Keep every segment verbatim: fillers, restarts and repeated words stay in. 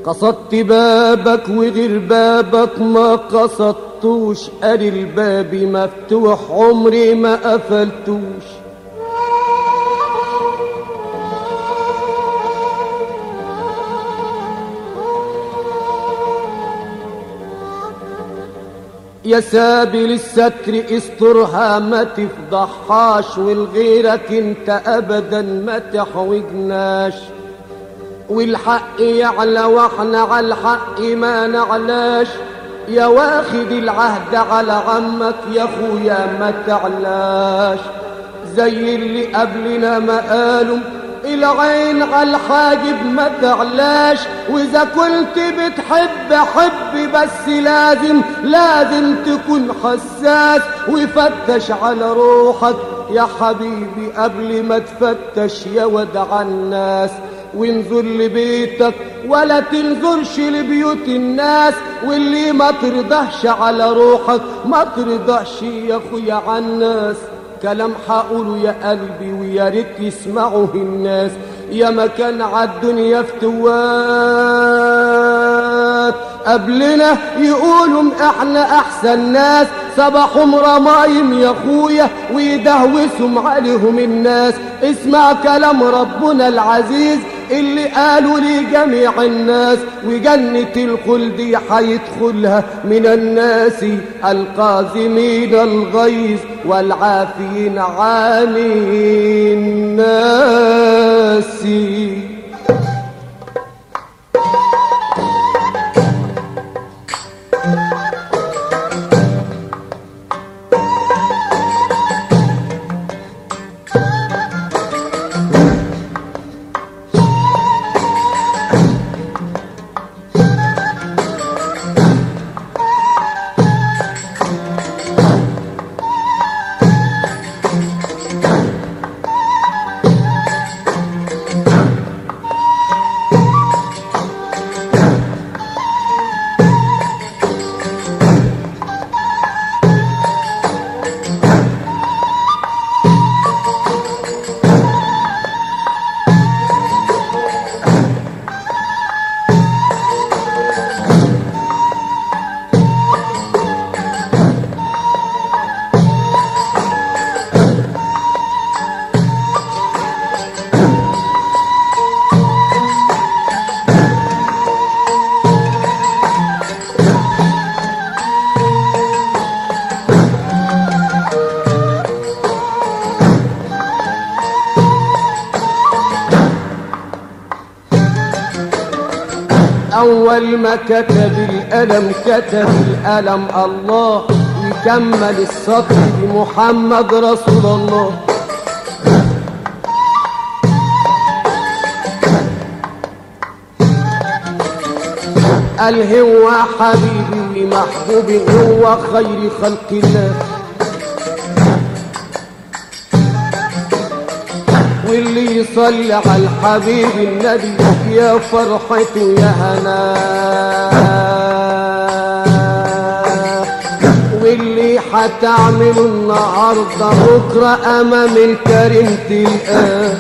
قصدت بابك وغير بابك ما قصدتوش، قال الباب مفتوح عمري ما قفلتوش. يا سابل الستر استرها ما تفضحهاش، والغيرك انت ابدا ما تحوجناش. والحق يعلى واحنا على الحق ما نعلاش، يا واخد العهد على عمك يا اخويا ما تعلاش. زي اللي قبلنا ما قالوا العين على الحاجب ما تعلاش. واذا كنت بتحب حب بس لازم لازم تكون حساس، وفتش على روحك يا حبيبي قبل ما تفتش يا ودع الناس. وانظر لبيتك ولا تنظرش لبيوت الناس، واللي ما ترضاش على روحك ما ترضاش يا اخويا على الناس. كلام حقوله يا قلبي ويا ريت يسمعه الناس. يا مكان عالدنيا فتوات قبلنا يقولوا احنا احسن ناس، صباحهم رمايم يا اخويا ويدهوسهم عليهم الناس. اسمع كلام ربنا العزيز اللي قالوا لجميع الناس، وجنة الخلد حيدخلها من الناس القازمين الغيظ والعافين عن الناس. أول ما كتب القلم كتب القلم الله، يكمل السطر بمحمد رسول الله. قال هو حبيبي محبوبي هو خير خلق الله، واللي يصلي على الحبيب النبي يا فرحته يا هناه. واللي حتعمله النهارده بكره امام الكريم تلقاه.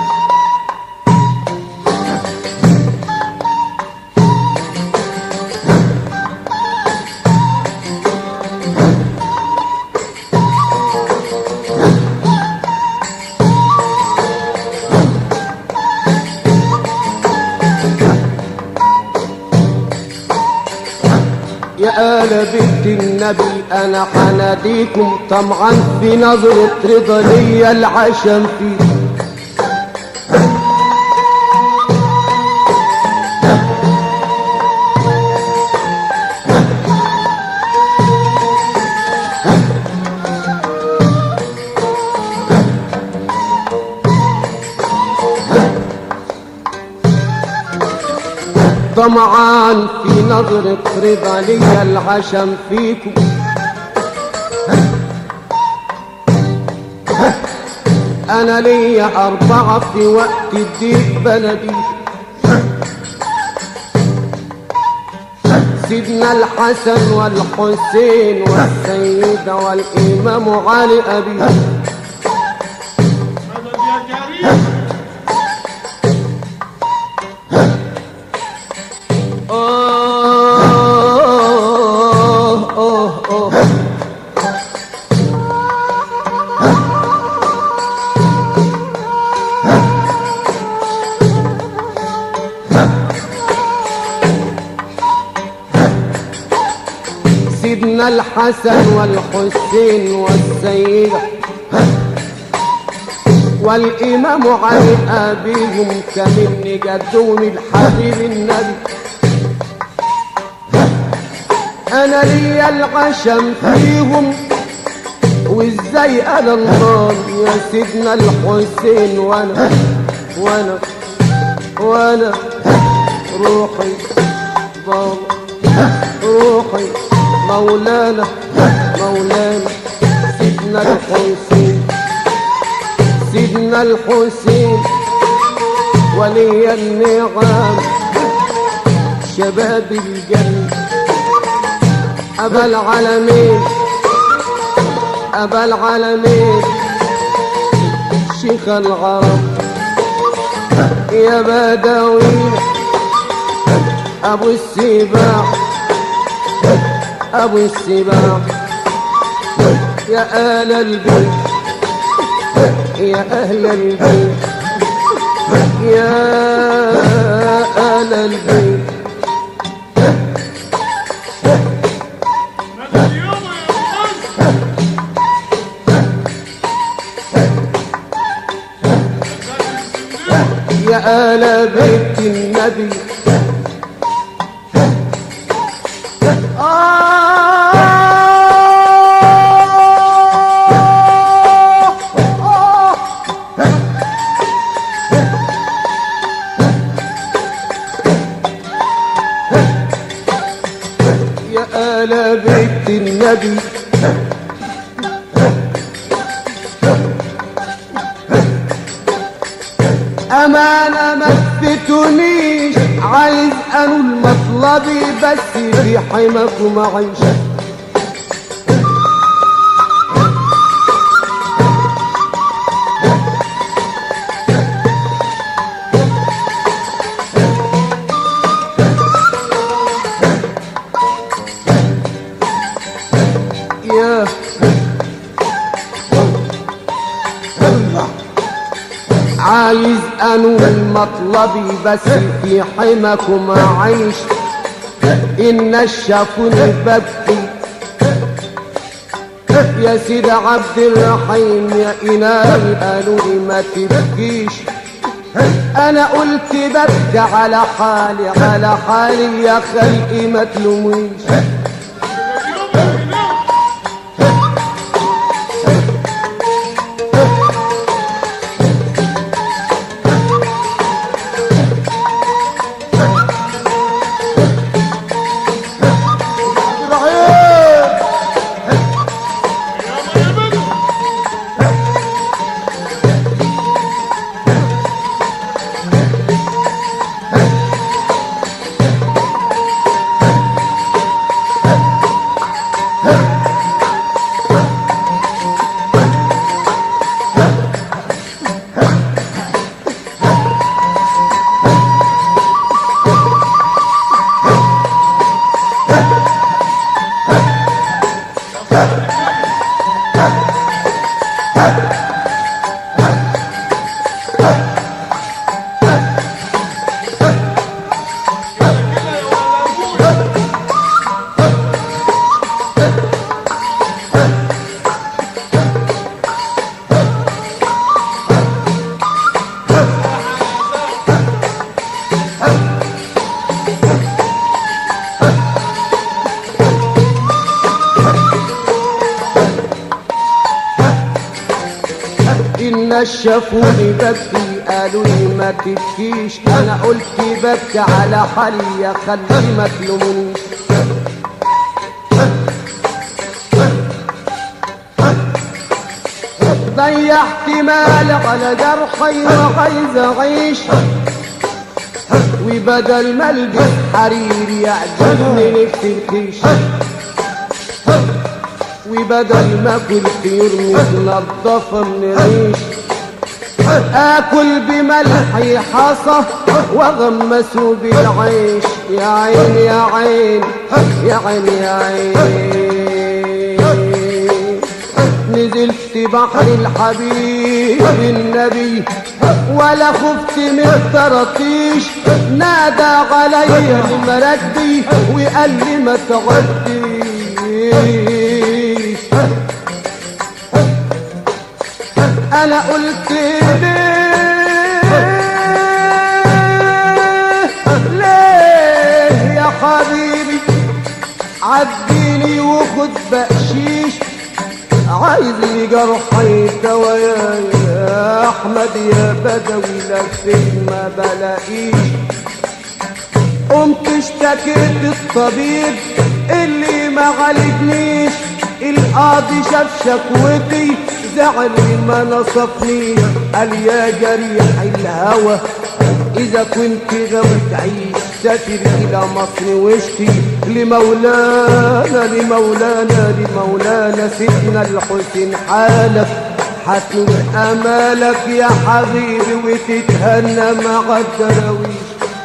يا آل بيت النبي أنا حناديكم طمعا في نظرة رضا ليا العشم فيه. طمعان في نظرة رضا ليا العشم فيكم. أنا ليا أربعة في وقت الضيق بلدي، سيدنا الحسن والحسين والسيدة والإمام علي أبي. سيدنا الحسن والحسين والسيدة والإمام علي أبيهم كمن جدهم الحبيب النبي. أنا ليا العشم فيهم وإزاي أنا الله يا سيدنا الحسين وأنا وأنا وأنا روحي بابا روحي مولانا مولانا سيدنا الحسين سيدنا الحسين ولي النعم شباب الجنة أبا العالمين أبا العالمين شيخ العرب يا بدوي أبو السباع أبو السباع يا أهل البيت يا أهل البيت يا أهل البيت يا آل بيت النبي يا آل بيت النبي أمانة ما تفتونيش عايز أنول مطلبي بس في حماكم أعيش. يا عايز انول مطلبي بس في حماكم اعيش. الناس شافوني ببكي يا سيد عبد الرحيم يا إلهي قالوا لي ما تبكيش. انا قلت ببكي على حالي على حالي يا خلقي ما تلوميش. الناس شافوني ببكي قالوا لي ما تبكيش. انا قلت ببكي على حالي يا خلي ما تلومونيش. ضيعت مالي على جرحي وعايز اعيش وبدل ما البس حرير يعجبني نفسي الخيش وبدل ما اكل طيور متنضفه من الريش اكل بملحي حصى واغمسه بالعيش. يا عين يا عين يا عين يا عين نزلت بحر الحبيب النبي ولا خفت من الطراطيش. نادى علي المردي وقال لي ما تعدي انا قلت ليه ليه يا حبيبي عديني وخد بقشيش عايز جرحي دوايا يا احمد يا بدوي لفيت ما بلاقيش قمت اشتكيت الطبيب اللي ما عالجنيش القاضي شاف شكوتي زعل ما نصفني قال يا جريح الهوى اذا كنت غاوي تعيش سافر الى مصر واشتي لمولانا لمولانا لمولانا سيدنا الحسين حالك حتنور امالك يا حبيبي وتتهنى مع الدراويش.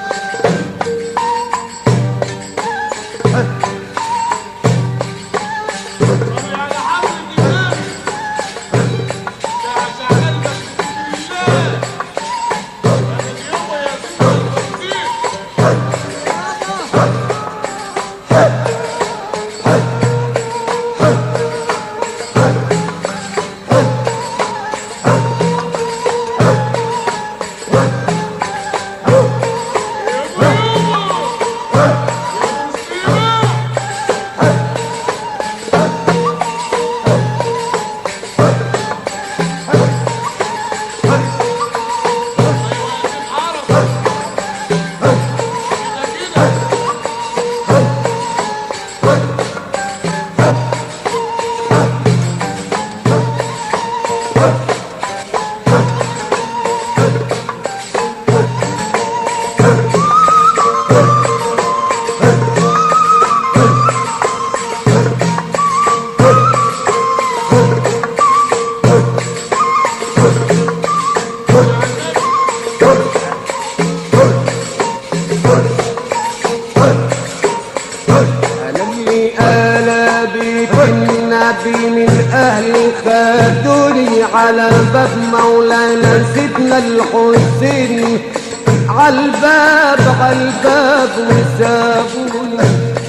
على باب مولانا سيدنا الحسين عالباب عالباب وسابوني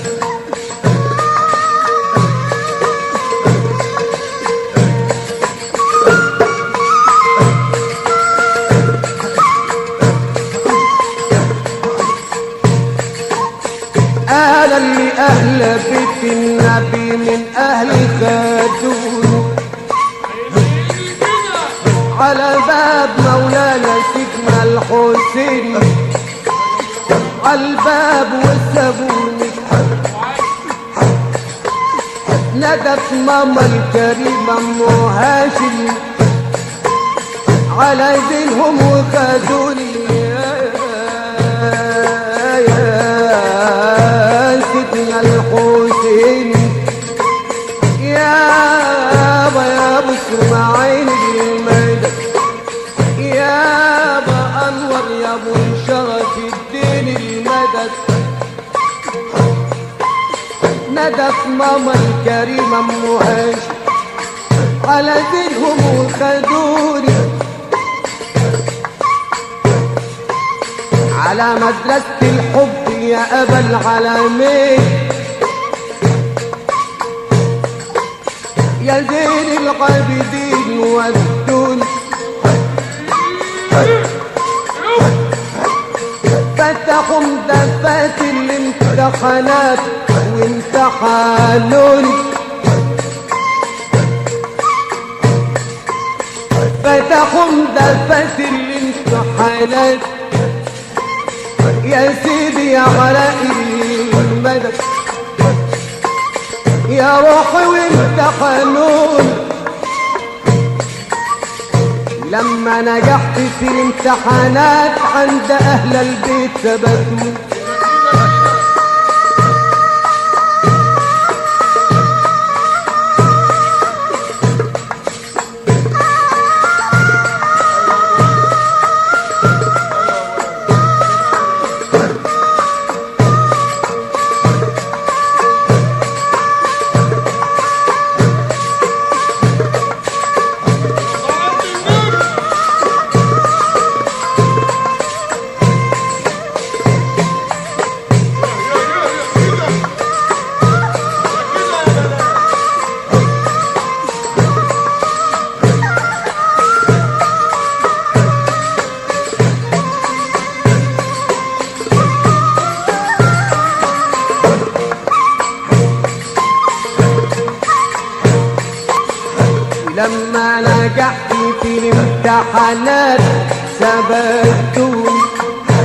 أهلا لأهل بيت النبي من أهل خاتون على باب مولانا سيدنا الحسين عالباب وسابوني ندت ماما الكريمة ام هاشم على دينهم وخدوني سيدنا الحسين يابا يا ابو اسماعيل المدد يابا انور يا ابو شرف الدين المدد ندت ماما الكريمه ام هاشم على دينهم وخدوني على مدرسة الحب يا أبا العالمين يا زين العابدين والدون فتحوا مدفات الامتحانات وامتحانوني فتحوا مدفات الامتحانات يا سيدي يا علاء المدد يا روحي وانت حنون لما نجحت في الامتحانات عند اهل البيت ثبتوا لما نجحت في الامتحانات سبقتوني.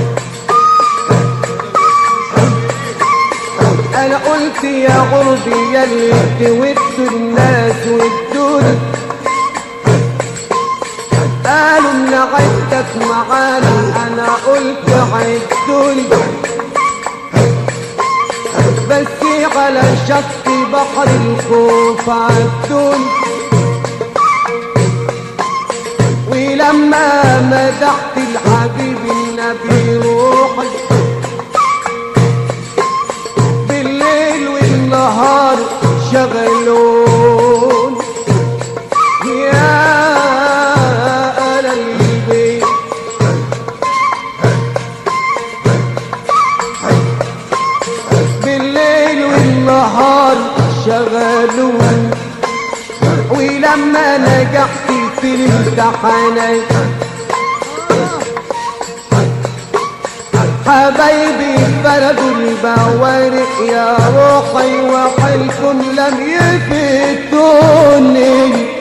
انا قلت يا غربي ياللي ودوا الناس ودوني، قالوا ان عدتك معانا، انا قلت عدوني بس على شط بحر الخوف عدوني. ولما مدحت الحبيب النبي روحي بالليل والنهار شغلون يا أهل البيت. بالليل والنهار شغلون. ولما نجحت في الامتحانات حبايبي بردوا البوارق يا روحي وحلكم لم يفتوني.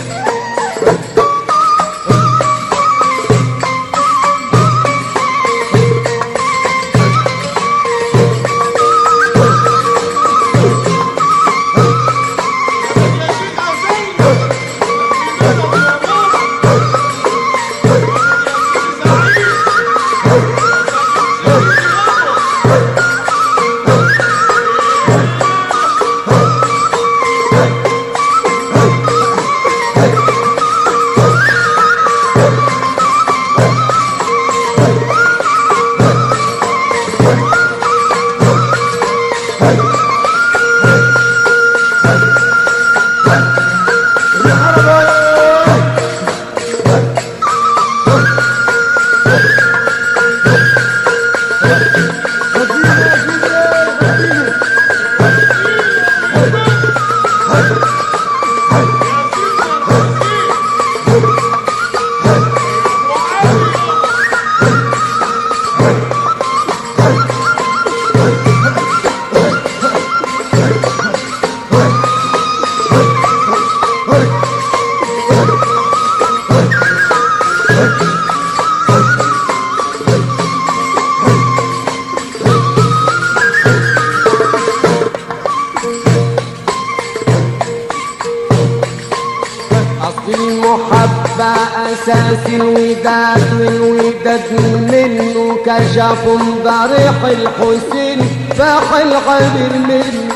المحبة أساس الوداد والوداد منه كشفوا ضريح الحسين فاح الغدر منه.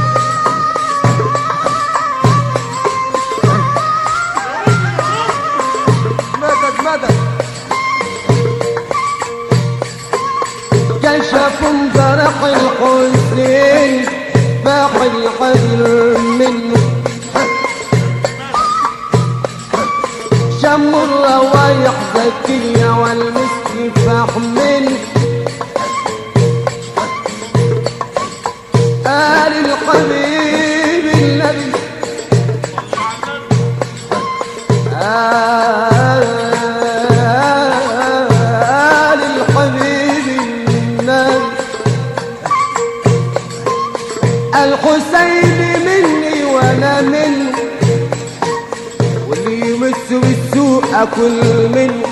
مدد مدد كشفوا ضريح الحسين فاح الغدر منه. شم الروايح زكية والمسك فحمل آل الحبيب النبي آل الحبيب النبي. الحسين مني وانا منه واللي يمس بالسوء اكل منه.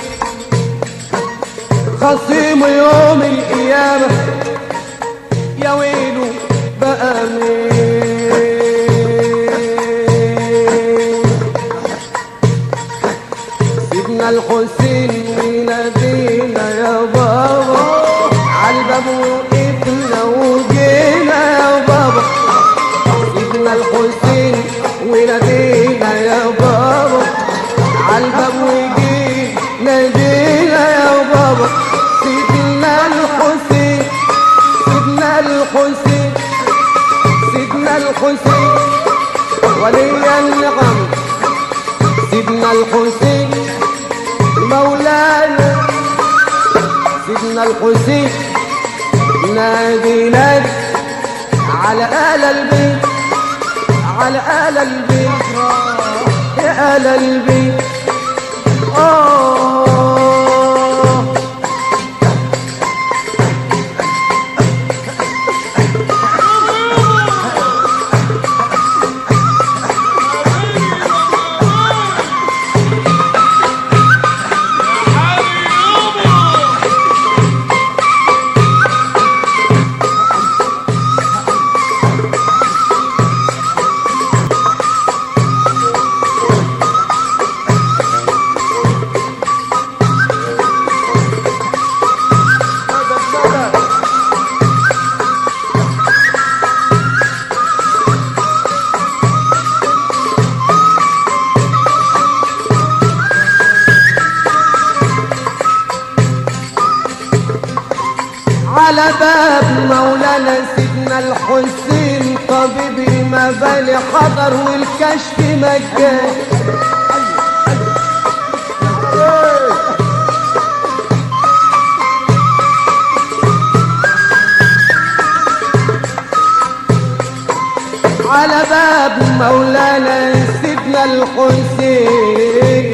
خصيم يوم القيامة يا ويله بقى مين. سيدنا الحسين ونادينا يا بابا عالباب وقفنا وجينا يا بابا. سيدنا الحسين ونادينا يا بابا عالباب وجينا نادينا يا بابا. سيدنا الحسين سيدنا الحسين سيدنا الحسين ولي النعم. سيدنا الحسين مولانا. سيدنا الحسين نادي نادي على آل البيت على آل البيت يا آل البيت. آه باب مولانا سيدنا الحسين طبيب المبالي حضر والكشف مجاني. على باب مولانا سيدنا الحسين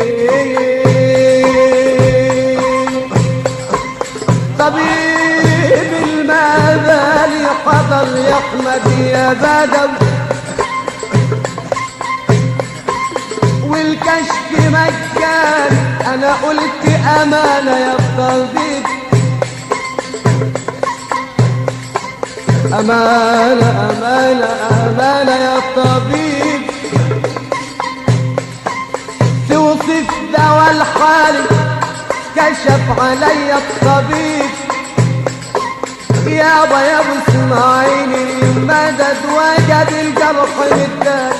طبيب المبالي حضر يا احمد يا بدوي والكشف مجان. انا قلت امانه يا طبيب أمانة أمانة أمانة يا طبيب توصف دوا الحالي كشف علي الطبيب يابا يا ابو اسماعيل المدد وجد الجرح مداد.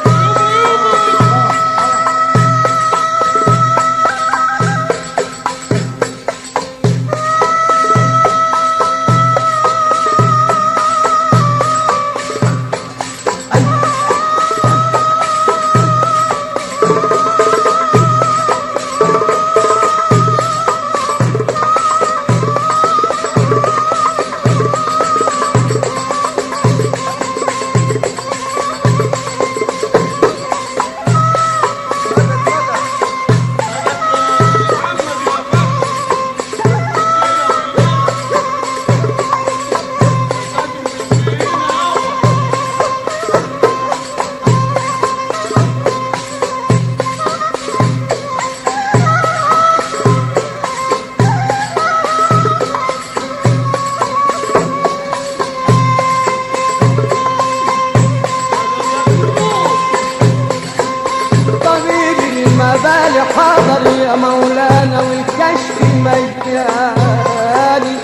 المبالي حاضر يا مولانا والكشف مجاني.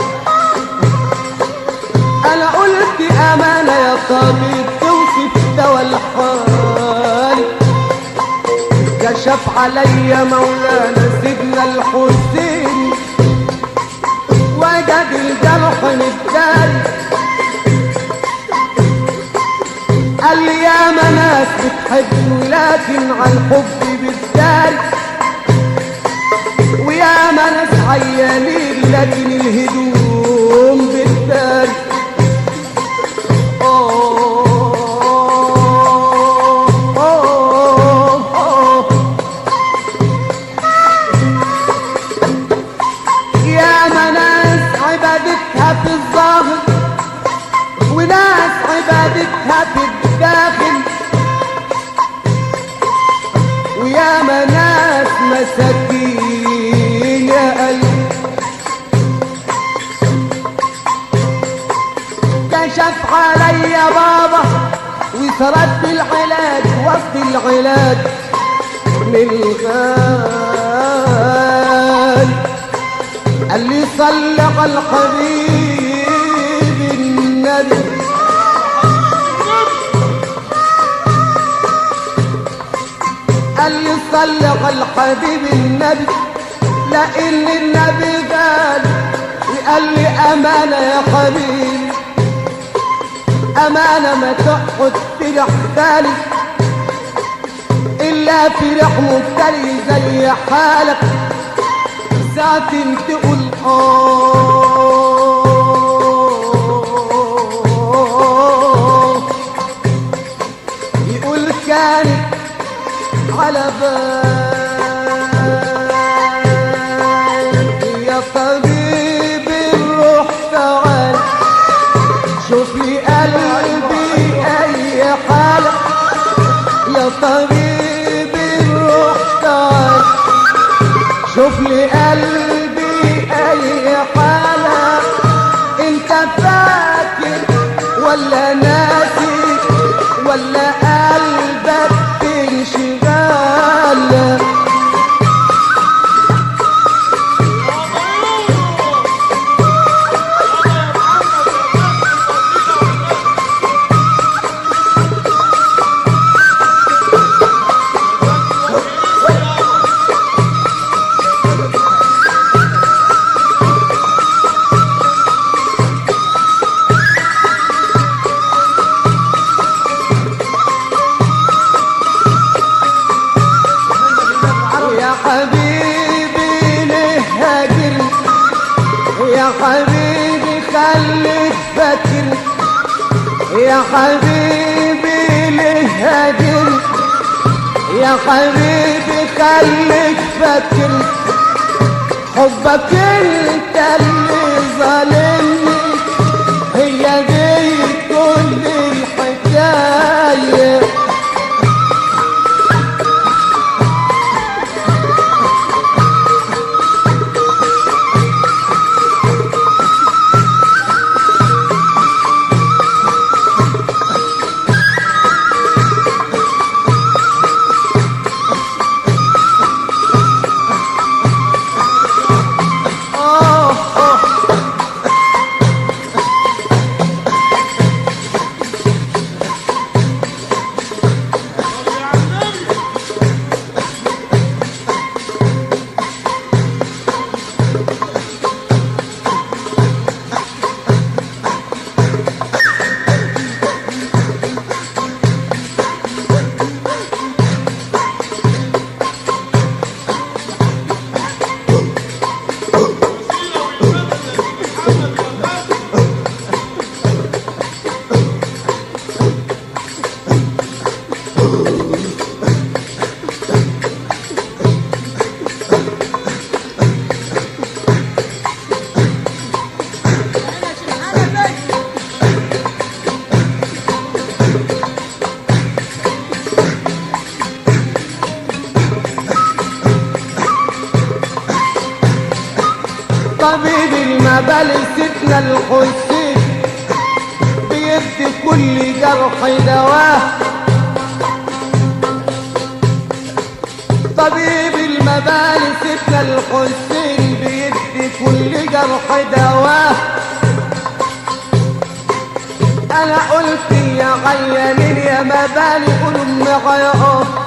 انا قلت امانه يا طبيب توصف دوا الحالي كشف علي مولانا سيدنا الحسين وجد الجرح متداري. قال لي يا ناس بتحب ولكن على الحب بالداري ويا ناس عيانين لكن الهدوم بالداري. أوه أوه أوه يا ناس عبادتها في الظاهر وناس عبادتها في الداخل ويا ناس مساكين يا قلبي. كشف علي يا بابا وسرد العلاج وسط العلاج من الغال. قال لي صل على الحبيب النبي قال لي صل على الحبيب النبي لان النبي قال وقال لي امانه يا حبيبي امانه ما تقعد فرح بالي الا فرح مبتلي زي حالك ساعة تقول آه يقول كانت على بالي يا طبيب الروح تعال شوف لي قلبي أي حالة يا طبيب الروح تعال شوف لي قلبي أي حالة انت فاكر ولا ناسي ولا قلبك انشغال حبيبي ليه هاجرني يا حبيبي خليك فاكرني يا حبيبي ليه هاجرني يا حبيبي خليك فاكرني حبك انت اللي ظالمني هي دي كل الحكايه طبيب المبال سيدنا الحسين بيدي كل جرح دواه طبيب المبال سيدنا الحسين بيدي كل جرح دواه انا قلت يا غيانين يا مبالي قولوا معايا